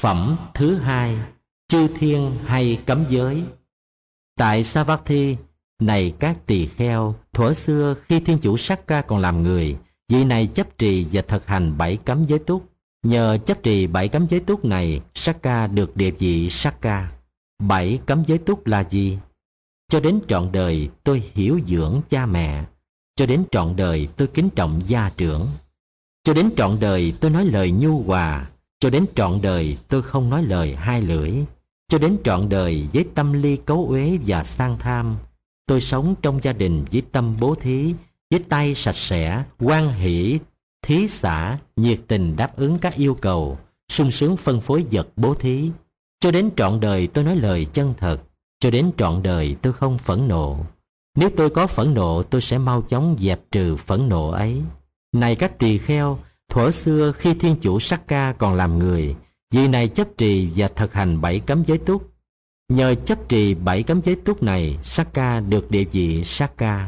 Phẩm thứ hai, chư thiên hay cấm giới. Tại Savatthi, này các tỳ kheo, thuở xưa khi Thiên Chủ Sakka còn làm người, vị này chấp trì và thực hành 7 cấm giới túc. Nhờ chấp trì 7 cấm giới túc này, Sakka được địa vị Sakka. 7 cấm giới túc là gì? Cho đến trọn đời tôi hiểu dưỡng cha mẹ. Cho đến trọn đời tôi kính trọng gia trưởng. Cho đến trọn đời tôi nói lời nhu hòa. Cho đến trọn đời tôi không nói lời hai lưỡi. Cho đến trọn đời với tâm ly cấu uế và sang tham. Tôi sống trong gia đình với tâm bố thí, với tay sạch sẽ, hoan hỷ, thí xả, nhiệt tình đáp ứng các yêu cầu, sung sướng phân phối vật bố thí. Cho đến trọn đời tôi nói lời chân thật. Cho đến trọn đời tôi không phẫn nộ. Nếu tôi có phẫn nộ, tôi sẽ mau chóng dẹp trừ phẫn nộ ấy. Này các tỳ kheo, thuở xưa khi Thiên Chủ Sakka còn làm người, vị này chấp trì và thực hành 7 cấm giới túc. Nhờ chấp trì 7 cấm giới túc này, Sakka được địa vị Sakka.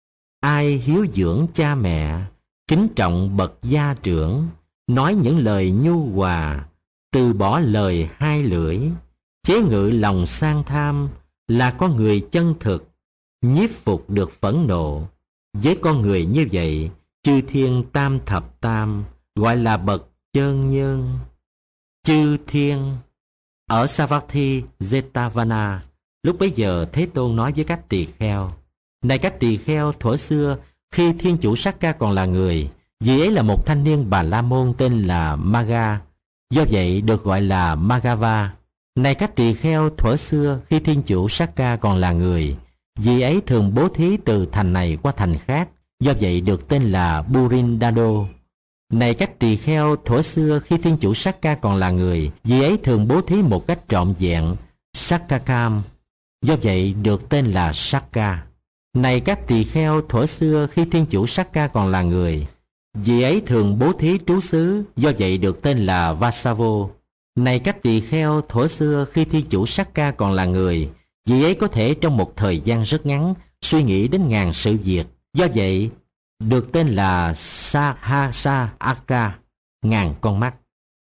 Ai hiếu dưỡng cha mẹ, kính trọng bậc gia trưởng, nói những lời nhu hòa, từ bỏ lời hai lưỡi, chế ngự lòng sang tham, là con người chân thực, nhiếp phục được phẫn nộ. Với con người như vậy, chư thiên tam thập tam gọi là bậc chơn nhân. Chư thiên ở Savatthi Jetavana, lúc bấy giờ Thế Tôn nói với các tỳ kheo: này các tỳ kheo, thuở xưa khi Thiên Chủ Sakka còn là người, vị ấy là một thanh niên Bà La Môn tên là Magga, do vậy được gọi là Maggava. Này các tỳ kheo, thuở xưa khi Thiên Chủ Sakka còn là người, vị ấy thường bố thí từ thành này qua thành khác, do vậy được tên là Burindado. Này các tỳ kheo, thuở xưa khi Thiên Chủ Sakka còn là người, vị ấy thường bố thí một cách trọn vẹn, Sakkakam, do vậy được tên là Sakka. Này các tỳ kheo, thuở xưa khi Thiên Chủ Sakka còn là người, vị ấy thường bố thí trú xứ, do vậy được tên là Vasavo. Này các tỳ kheo, thuở xưa khi Thiên Chủ Sakka còn là người, vị ấy có thể trong một thời gian rất ngắn suy nghĩ đến ngàn sự việc, do vậy được tên là Sahasa Aka, ngàn con mắt.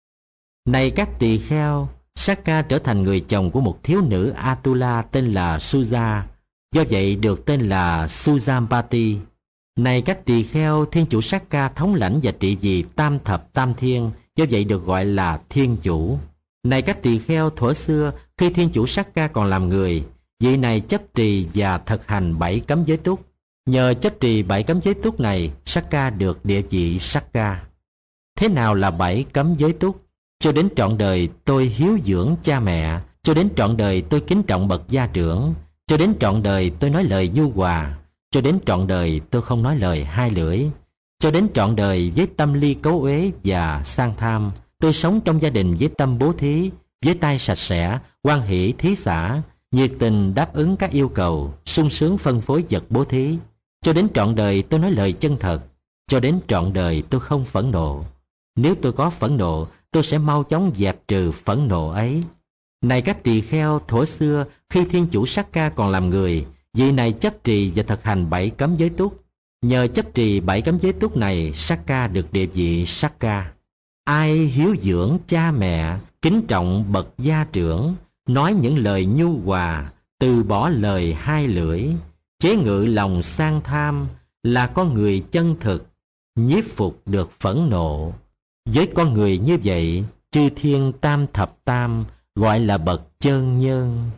Này các tỳ kheo, Sakka trở thành người chồng của một thiếu nữ Atula tên là Suja, do vậy được tên là Sujampati. Này các tỳ kheo, Thiên Chủ Sakka thống lãnh và trị vì tam thập tam thiên, do vậy được gọi là Thiên Chủ. Này các tỳ kheo, thuở xưa khi Thiên Chủ Sakka còn làm người, vị này chấp trì và thực hành 7 cấm giới túc. Nhờ chấp trì 7 cấm giới túc này, Sakka được địa vị Sakka. Thế nào là 7 cấm giới túc? Cho đến trọn đời tôi hiếu dưỡng cha mẹ. Cho đến trọn đời tôi kính trọng bậc gia trưởng. Cho đến trọn đời tôi nói lời nhu hòa. Cho đến trọn đời tôi không nói lời hai lưỡi. Cho đến trọn đời với tâm ly cấu uế và sang tham, tôi sống trong gia đình với tâm bố thí, với tay sạch sẽ, hoan hỷ thí xả, nhiệt tình đáp ứng các yêu cầu, sung sướng phân phối vật bố thí. Cho đến trọn đời tôi nói lời chân thật. Cho đến trọn đời tôi không phẫn nộ. Nếu tôi có phẫn nộ, tôi sẽ mau chóng dẹp trừ phẫn nộ ấy. Này các tỳ kheo, thuở xưa khi Thiên Chủ Sakka còn làm người, vị này chấp trì và thực hành 7 cấm giới túc. Nhờ chấp trì 7 cấm giới túc này, Sakka được địa vị Sakka. Ai hiếu dưỡng cha mẹ, kính trọng bậc gia trưởng, nói những lời nhu hòa, từ bỏ lời hai lưỡi, chế ngự lòng sang tham, là con người chân thực, nhiếp phục được phẫn nộ. Với con người như vậy, chư thiên tam thập tam gọi là bậc chơn nhân.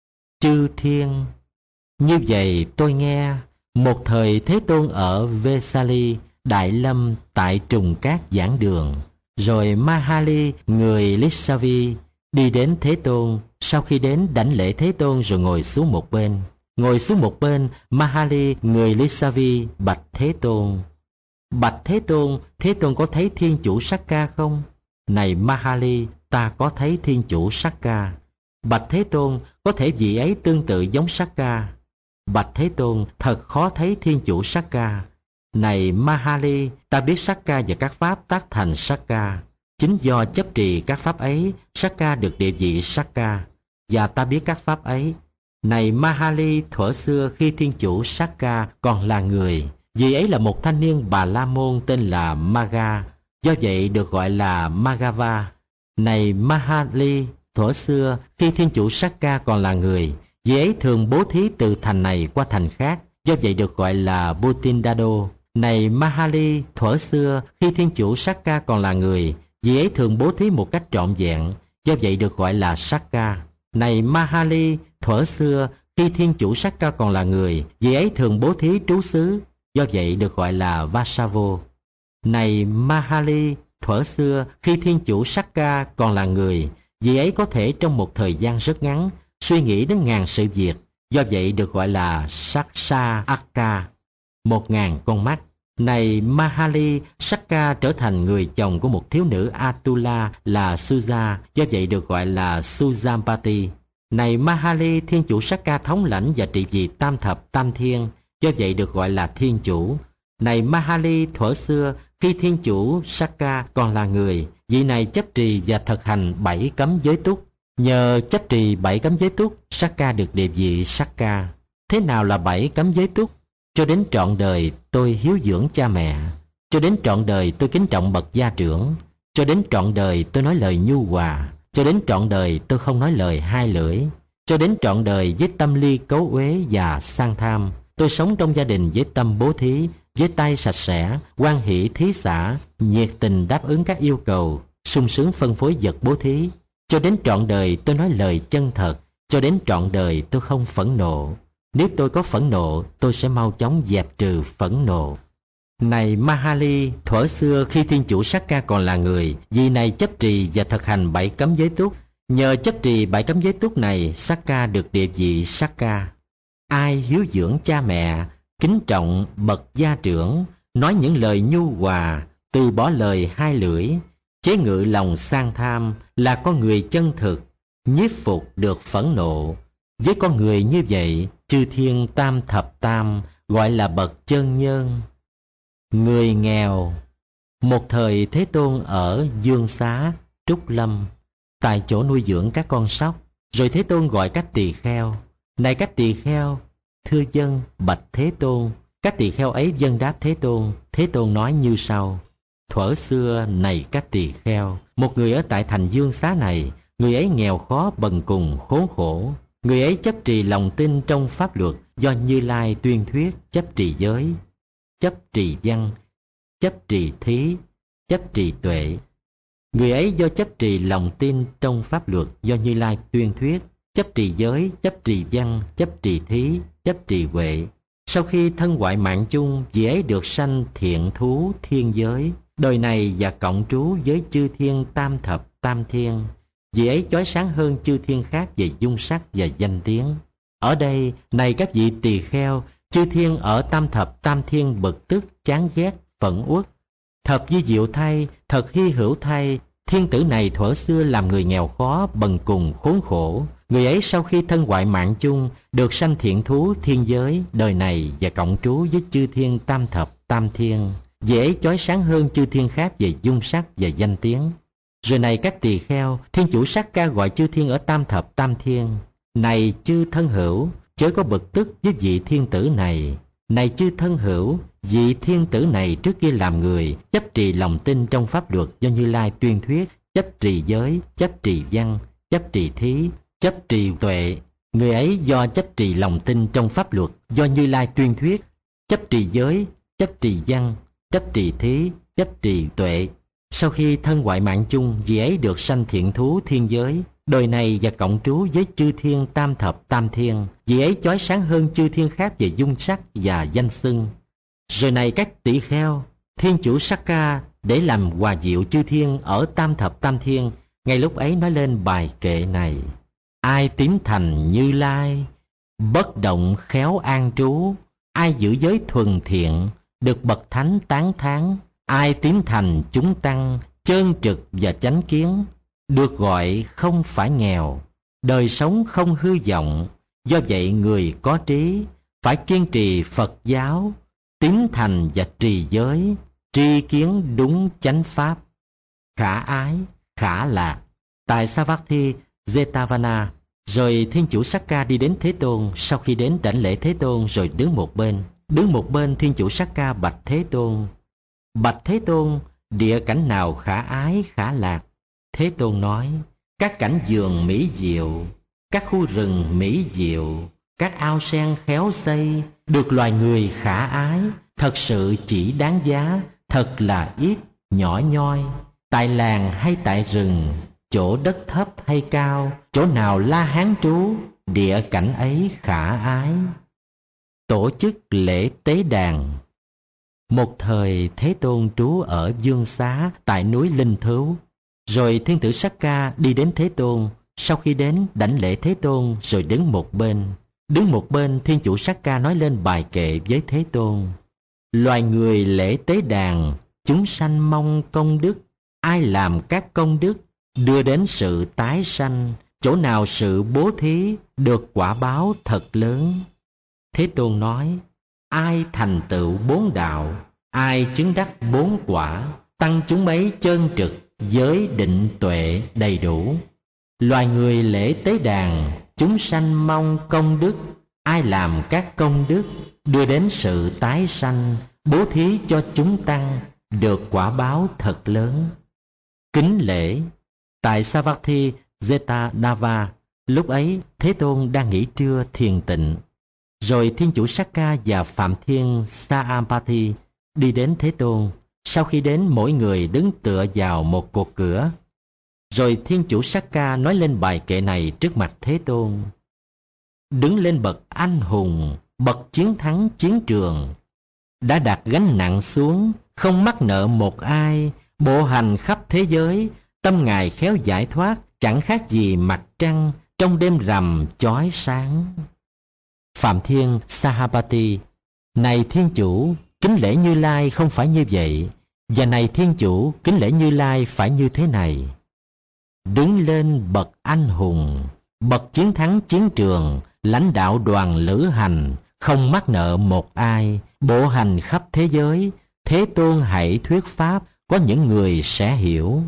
Chư thiên. Như vậy tôi nghe, một thời Thế Tôn ở Vesali, Đại Lâm tại Trùng Cát giảng đường, rồi Mahali người Lisavi đi đến Thế Tôn. Sau khi đến đảnh lễ Thế Tôn rồi ngồi xuống một bên. Ngồi xuống một bên, Mahali người Lisavi bạch Thế Tôn: bạch Thế Tôn có thấy Thiên Chủ Sakka không? Này Mahali, ta có thấy Thiên Chủ Sakka. Bạch Thế Tôn, có thể vị ấy tương tự giống Sakka? Bạch Thế Tôn, thật khó thấy Thiên Chủ Sakka. Này Mahali, ta biết Sakka và các pháp tác thành Sakka. Chính do chấp trì các pháp ấy, Sakka được địa vị Sakka. Và ta biết các pháp ấy. Này Mahali, thuở xưa khi Thiên Chủ Sakka còn là người, vị ấy là một thanh niên Bà La Môn tên là Magga, do vậy được gọi là Maggava. Này Mahali, thuở xưa khi Thiên Chủ Sakka còn là người, vị ấy thường bố thí từ thành này qua thành khác, do vậy được gọi là Butindado. Này Mahali, thuở xưa khi Thiên Chủ Sakka còn là người, vị ấy thường bố thí một cách trọn vẹn, do vậy được gọi là Sakka. Này Mahali, thuở xưa khi Thiên Chủ Sakka còn là người, vị ấy thường bố thí trú xứ, do vậy được gọi là Vasavo. Này Mahali, thuở xưa khi Thiên Chủ Sakka còn là người, vị ấy có thể trong một thời gian rất ngắn suy nghĩ đến ngàn sự việc, do vậy được gọi là Saksa Akka, 1000 con mắt. Này Mahali, Sakka trở thành người chồng của một thiếu nữ Atula là Suja, do vậy được gọi là Sujampati. Này Mahali, Thiên Chủ Sakka thống lãnh và trị vì tam thập tam thiên, do vậy được gọi là Thiên Chủ. Này Mahali, thuở xưa khi Thiên Chủ Sakka còn là người, vị này chấp trì và thực hành 7 cấm giới túc. Nhờ chấp trì 7 cấm giới túc, Sakka được địa vị Sakka. Thế nào là 7 cấm giới túc? Cho đến trọn đời tôi hiếu dưỡng cha mẹ, cho đến trọn đời tôi kính trọng bậc gia trưởng, cho đến trọn đời tôi nói lời nhu hòa, cho đến trọn đời tôi không nói lời hai lưỡi, cho đến trọn đời với tâm ly cấu uế và sang tham. Tôi sống trong gia đình với tâm bố thí, với tay sạch sẽ, hoan hỷ thí xả, nhiệt tình đáp ứng các yêu cầu, sung sướng phân phối vật bố thí. Cho đến trọn đời tôi nói lời chân thật, cho đến trọn đời tôi không phẫn nộ. Nếu tôi có phẫn nộ, tôi sẽ mau chóng dẹp trừ phẫn nộ. Này Mahali, thuở xưa khi Thiên Chủ Sakka còn là người, vị này chấp trì và thực hành 7 cấm giới túc. Nhờ chấp trì 7 cấm giới túc này, Sakka được địa vị Sakka. Ai hiếu dưỡng cha mẹ, kính trọng bậc gia trưởng, nói những lời nhu hòa, từ bỏ lời hai lưỡi, chế ngự lòng sang tham, là con người chân thực, nhiếp phục được phẫn nộ. Với con người như vậy, chư thiên tam thập tam gọi là bậc chân nhân. Người nghèo. Một thời Thế Tôn ở Dương Xá, Trúc Lâm, tại chỗ nuôi dưỡng các con sóc. Rồi Thế Tôn gọi các tỳ kheo: Này các tỳ kheo, thưa dân bạch Thế Tôn. Các tỳ kheo ấy vâng đáp Thế Tôn. Thế Tôn nói như sau: Thuở xưa này các tỳ kheo, một người ở tại thành Dương Xá này, người ấy nghèo khó bần cùng khốn khổ. Người ấy chấp trì lòng tin trong pháp luật do Như Lai tuyên thuyết, chấp trì giới, chấp trì văn, chấp trì thí, chấp trì tuệ. Người ấy do chấp trì lòng tin trong pháp luật do Như Lai tuyên thuyết, chấp trì giới, chấp trì văn, chấp trì thí, chấp trì huệ. Sau khi thân ngoại mạng chung, vị ấy được sanh thiện thú thiên giới, đời này và cộng trú với chư thiên tam thập tam thiên. Vị ấy chói sáng hơn chư thiên khác về dung sắc và danh tiếng. Ở đây, này các vị tỳ kheo, chư thiên ở tam thập tam thiên bực tức, chán ghét, phẫn uất. Thật vi diệu thay, thật hy hữu thay, thiên tử này thuở xưa làm người nghèo khó, bần cùng, khốn khổ. Người ấy sau khi thân ngoại mạng chung, được sanh thiện thú thiên giới, đời này và cộng trú với chư thiên tam thập tam thiên. Vị ấy chói sáng hơn chư thiên khác về dung sắc và danh tiếng. Rồi này các tỳ kheo, Thiên Chủ Sakka gọi chư thiên ở tam thập tam thiên: Này chư thân hữu, chớ có bực tức với vị thiên tử này. Này chư thân hữu, vị thiên tử này trước kia làm người, chấp trì lòng tin trong pháp luật do Như Lai tuyên thuyết, chấp trì giới, chấp trì văn, chấp trì thí, chấp trì tuệ. Người ấy do chấp trì lòng tin trong pháp luật do Như Lai tuyên thuyết, chấp trì giới, chấp trì văn, chấp trì thí, chấp trì tuệ. Sau khi thân ngoại mạng chung, vị ấy được sanh thiện thú thiên giới, đời này và cộng trú với chư thiên tam thập tam thiên. Vị ấy chói sáng hơn chư thiên khác về dung sắc và danh xưng. Rồi này các tỷ kheo, Thiên Chủ Sakka để làm hòa diệu chư thiên ở tam thập tam thiên, ngay lúc ấy nói lên bài kệ này: Ai tín thành Như Lai, bất động khéo an trú. Ai giữ giới thuần thiện, được bậc thánh tán thán. Ai tín thành chúng tăng, trơn trực và chánh kiến, được gọi không phải nghèo, đời sống không hư vọng. Do vậy người có trí phải kiên trì Phật giáo, tín thành và trì giới, tri kiến đúng chánh pháp, khả ái, khả lạc. Tại Savatthi, Jetavana, rồi Thiên Chủ Sakka đi đến Thế Tôn. Sau khi đến đảnh lễ Thế Tôn rồi đứng một bên. Đứng một bên, Thiên Chủ Sakka bạch Thế Tôn: Bạch Thế Tôn, địa cảnh nào khả ái, khả lạc? Thế Tôn nói, các cảnh vườn mỹ diệu, các khu rừng mỹ diệu, các ao sen khéo xây, được loài người khả ái, thật sự chỉ đáng giá, thật là ít, nhỏ nhoi. Tại làng hay tại rừng, chỗ đất thấp hay cao, chỗ nào La Hán trú, địa cảnh ấy khả ái. Tổ chức lễ tế đàn. Một thời Thế Tôn trú ở Dương Xá tại núi Linh Thứu. Rồi thiên tử Sakka đi đến Thế Tôn. Sau khi đến, đảnh lễ Thế Tôn rồi đứng một bên. Đứng một bên, thiên chủ Sakka nói lên bài kệ với Thế Tôn. Loài người lễ tế đàn, chúng sanh mong công đức. Ai làm các công đức, đưa đến sự tái sanh. Chỗ nào sự bố thí, được quả báo thật lớn. Thế Tôn nói, ai thành tựu bốn đạo, ai chứng đắc bốn quả, tăng chúng ấy chân trực, giới định tuệ đầy đủ. Loài người lễ tế đàn, chúng sanh mong công đức. Ai làm các công đức, đưa đến sự tái sanh, bố thí cho chúng tăng, được quả báo thật lớn. Kính lễ. Tại Savatthi Jetadava, lúc ấy Thế Tôn đang nghỉ trưa thiền tịnh. Rồi thiên chủ Sakka và Phạm Thiên Saapati đi đến Thế Tôn. Sau khi đến, mỗi người đứng tựa vào một cột cửa. Rồi thiên chủ Sakka nói lên bài kệ này trước mặt Thế Tôn. Đứng lên bậc anh hùng, bậc chiến thắng chiến trường, đã đặt gánh nặng xuống, không mắc nợ một ai, bộ hành khắp thế giới, tâm Ngài khéo giải thoát, chẳng khác gì mặt trăng trong đêm rằm chói sáng. Phạm Thiên Sahapati: Này Thiên Chủ, kính lễ Như Lai không phải như vậy. Và này Thiên Chủ, kính lễ Như Lai phải như thế này. Đứng lên bậc anh hùng, bậc chiến thắng chiến trường, lãnh đạo đoàn lữ hành, không mắc nợ một ai, bộ hành khắp thế giới, Thế Tôn hãy thuyết pháp, có những người sẽ hiểu.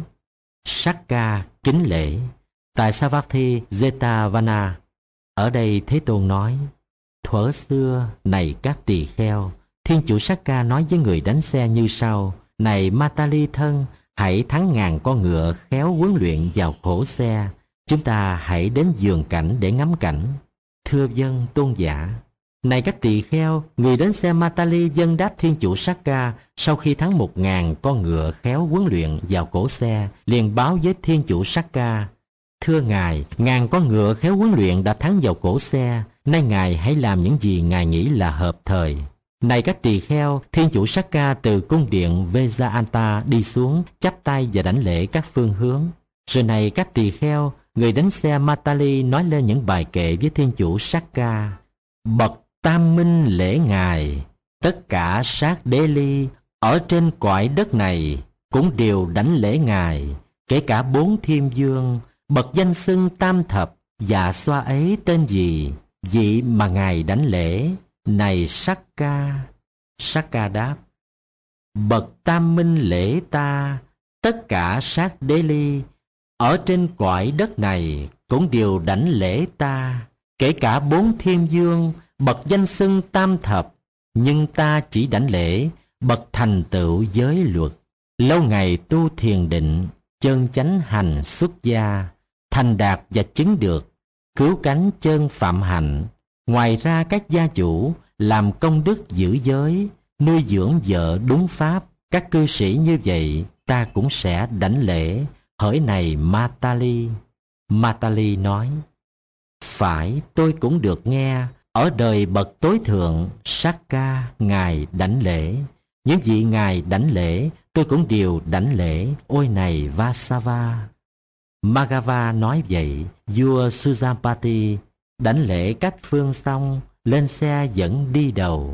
Sakka kính lễ. Tại Savatthi Jetavana, ở đây Thế Tôn nói: Thuở xưa, này các tỳ kheo, Thiên chủ Sakka nói với người đánh xe như sau: Này Matali thân, hãy thắng ngàn con ngựa khéo huấn luyện vào khổ xe. Chúng ta hãy đến vườn cảnh để ngắm cảnh. Thưa vâng, tôn giả. Này các tỳ kheo, người đến xe Matali vâng đáp thiên chủ Sakka. Sau khi thắng 1000 con ngựa khéo huấn luyện vào cổ xe, liền báo với thiên chủ Sakka: Thưa ngài, 1000 con ngựa khéo huấn luyện đã thắng vào cổ xe. Nay ngài hãy làm những gì ngài nghĩ là hợp thời. Này các tỳ kheo, thiên chủ Sakka từ cung điện Vejayanta đi xuống, chắp tay và đảnh lễ các phương hướng. Rồi này các tỳ kheo, người đánh xe Matali nói lên những bài kệ với thiên chủ Sakka. Bậc tam minh lễ ngài, tất cả sát đế ly ở trên cõi đất này cũng đều đảnh lễ ngài, kể cả 4 thiên vương. Bậc danh xưng tam thập, dạ xoa ấy tên gì? Vị mà ngài đảnh lễ. Này Sakka. Sakka đáp: Bậc tam minh lễ ta, tất cả sát đế ly ở trên cõi đất này cũng đều đảnh lễ ta, kể cả 4 thiên vương. Bậc danh xưng tam thập, nhưng ta chỉ đảnh lễ bậc thành tựu giới luật, lâu ngày tu thiền định, chân chánh hành xuất gia, thành đạt và chứng được, cứu cánh chân phạm hạnh. Ngoài ra các gia chủ làm công đức giữ giới, nuôi dưỡng vợ đúng pháp, các cư sĩ như vậy ta cũng sẽ đảnh lễ. Hỡi này Matali. Matali nói: Phải, tôi cũng được nghe. Ở đời bậc tối thượng, Sakka ngài đảnh lễ. Những vị ngài đảnh lễ, tôi cũng đều đảnh lễ. Ôi này Vasava. Magava nói vậy. Vua Sujampati đảnh lễ các phương xong, lên xe dẫn đi đầu.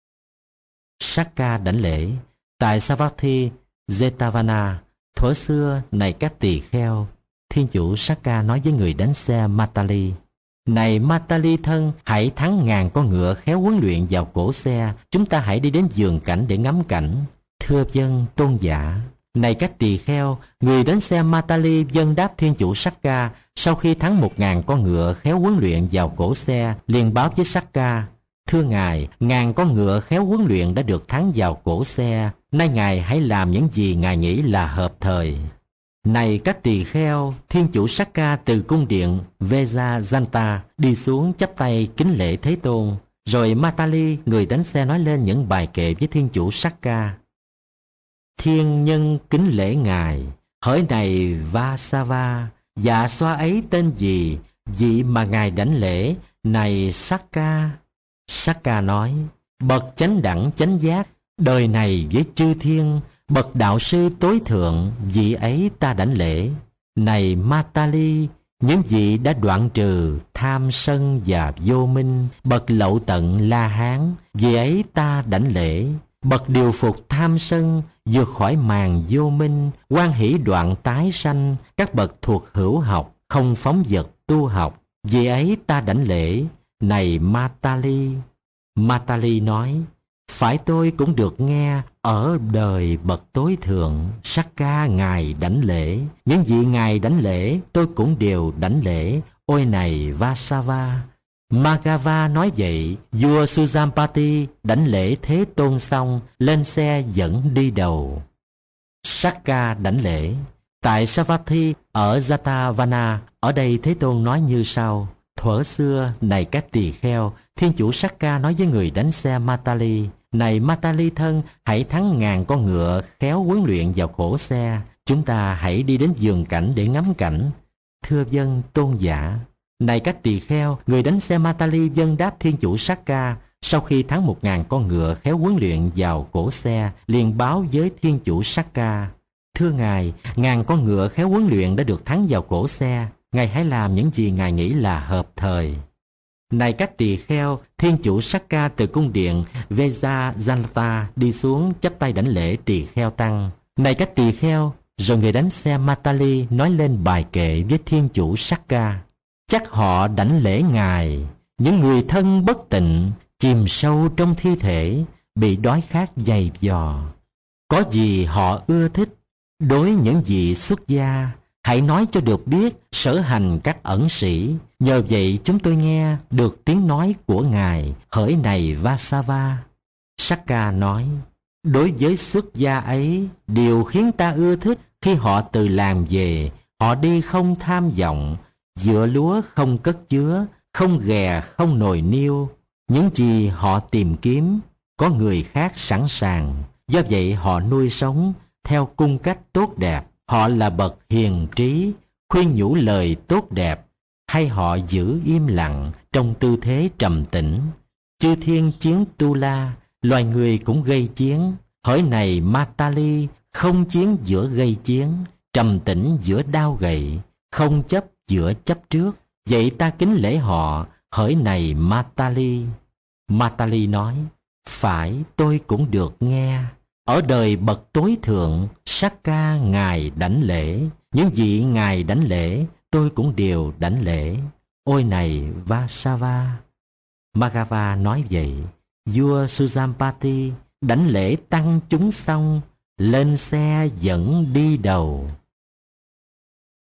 Sakka đảnh lễ. Tại Savatthi Jetavana, thuở xưa, này các tỳ kheo, thiên chủ Sakka nói với người đánh xe Matali: Này Matali thân, hãy thắng 1000 con ngựa khéo huấn luyện vào cổ xe. Chúng ta hãy đi đến vườn cảnh để ngắm cảnh. Thưa vâng, tôn giả. Này các tỳ kheo, người đến xe Matali vâng đáp thiên chủ Sakka. Sau khi thắng 1000 con ngựa khéo huấn luyện vào cổ xe, liền báo với Sakka: Thưa ngài, 1000 con ngựa khéo huấn luyện đã được thắng vào cổ xe. Nay ngài hãy làm những gì ngài nghĩ là hợp thời. Này các tỳ kheo, thiên chủ Sakka từ cung điện Vejayanta đi xuống chắp tay kính lễ Thế Tôn. Rồi Matali, người đánh xe, nói lên những bài kệ với thiên chủ Sakka. Thiên nhân kính lễ ngài, hỡi này Vasava, dạ xoa ấy tên gì, vị mà ngài đảnh lễ, này Sakka. Sakka nói, bậc chánh đẳng chánh giác, đời này với chư thiên, bậc đạo sư tối thượng, vị ấy ta đảnh lễ. Này Matali, những vị đã đoạn trừ tham sân và vô minh, bậc lậu tận La Hán, vị ấy ta đảnh lễ. Bậc điều phục tham sân, vượt khỏi màn vô minh, hoan hỷ đoạn tái sanh, các bậc thuộc hữu học, không phóng dật tu học, vì ấy ta đảnh lễ. Này Matali. Matali nói, phải tôi cũng được nghe ở đời bậc tối thượng, Sakka ngài đảnh lễ. Những vị ngài đảnh lễ, tôi cũng đều đảnh lễ. Ôi này Vasava. Magava nói vậy, vua Sujampati đảnh lễ Thế Tôn xong, lên xe dẫn đi đầu. Sakka đảnh lễ. Tại Savatthi ở Jatavana, ở đây Thế Tôn nói như sau. Thuở xưa, này các tỳ kheo, thiên chủ Sakka nói với người đánh xe Matali, này Matali thân, hãy thắng ngàn con ngựa khéo huấn luyện vào cổ xe. Chúng ta hãy đi đến vườn cảnh để ngắm cảnh. Thưa vâng, tôn giả. Này các tỳ kheo, người đánh xe Matali vâng đáp thiên chủ Sakka. Sau khi thắng 1000 con ngựa khéo huấn luyện vào cổ xe, liền báo với thiên chủ Sakka. Thưa ngài, 1000 con ngựa khéo huấn luyện đã được thắng vào cổ xe. Ngài hãy làm những gì ngài nghĩ là hợp thời. Này các tỳ kheo, thiên chủ Sakka từ cung điện Vejayanta đi xuống chắp tay đảnh lễ tỳ kheo tăng. Này các tỳ kheo, rồi người đánh xe Matali nói lên bài kệ với thiên chủ Sakka. Chắc họ đảnh lễ ngài, những người thân bất tịnh, chìm sâu trong thi thể, bị đói khát dày dò. Có gì họ ưa thích, đối những vị xuất gia, hãy nói cho được biết sở hành các ẩn sĩ. Nhờ vậy chúng tôi nghe được tiếng nói của ngài, hỡi này Vasava. Sakka nói, đối với xuất gia ấy, điều khiến ta ưa thích khi họ từ làm về, họ đi không tham vọng, vựa lúa không cất chứa, không ghè không nồi niêu. Những gì họ tìm kiếm, có người khác sẵn sàng. Do vậy họ nuôi sống theo cung cách tốt đẹp. Họ là bậc hiền trí, khuyên nhủ lời tốt đẹp, hay họ giữ im lặng trong tư thế trầm tĩnh. Chư thiên chiến tu la, loài người cũng gây chiến. Hỡi này Matali, không chiến giữa gây chiến, trầm tĩnh giữa đao gậy, không chấp giữa chấp trước. Vậy ta kính lễ họ, hỡi này Matali. Matali nói, phải tôi cũng được nghe. Ở đời bậc tối thượng, Sakka ngài đảnh lễ. Những vị ngài đảnh lễ, tôi cũng đều đảnh lễ. Ôi này Vasava. Magava nói vậy, vua Sujampati đảnh lễ tăng chúng xong, lên xe dẫn đi đầu.